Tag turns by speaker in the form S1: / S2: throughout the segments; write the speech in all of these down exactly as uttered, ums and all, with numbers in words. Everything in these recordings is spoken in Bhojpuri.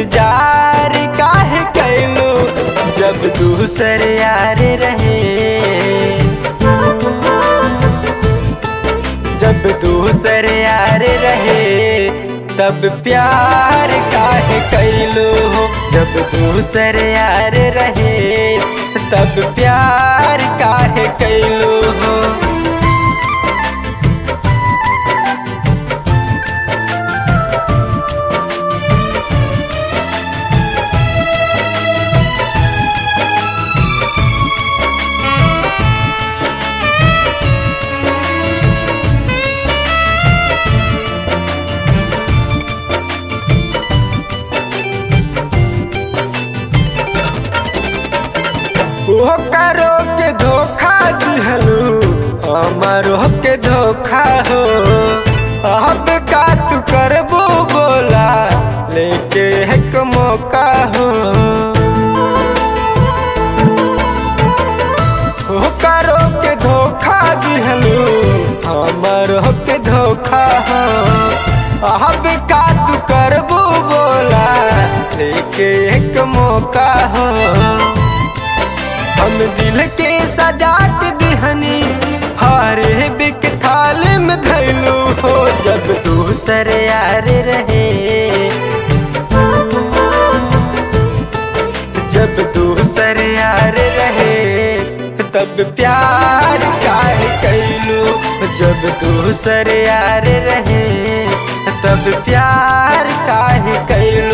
S1: इंतजार काहे कैलू जब दूसर यार रहे। जब दूसर यार रहे तब प्यार काहे कैलू हो। जब दूसर यार रहे तब प्यार काहे कैलू हो। वो करो के धोखा दिहलू हमारो के धोखा हो। अब का तू करबो बोला लेके एक मौका हो। वो करो के धोखा दिहलू हमारो के धोखा हो। अब का तू करबो बोला लेके एक मौका हो। हम दिल के सजात दिहनी हारे बिक थाल में धैलू हो। जब दूसर यार रहे जब दूसर यार रहे तब प्यार काहे कैलू। जब दूसर यार रहे तब प्यार काहे कैलू।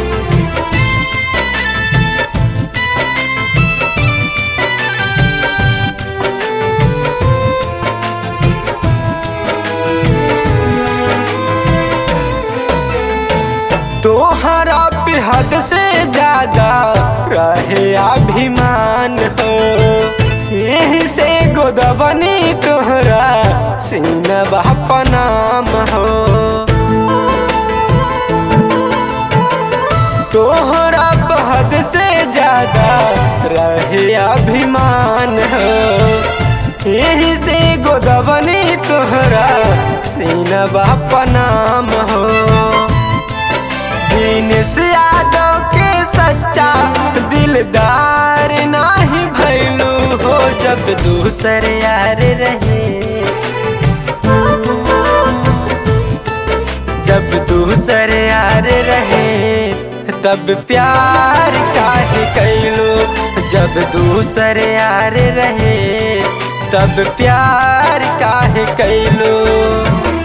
S1: तोहरा पे हद से ज्यादा रहे अभिमान हो। यहीं से गोदबनी तोहरा सीनबा पनाम हो। तोहरा पे हद से ज्यादा रहे अभिमान हो। यहीं से गोदबनी तोहरा सीनबा पनाम हो। दीनेश यादव के सच्चा दिलदार नाही भैलू हो। जब दूसर यार रहे जब दूसर यार रहे तब प्यार काहे कैलू। जब दूसर यार रहे तब प्यार काहे कैलू।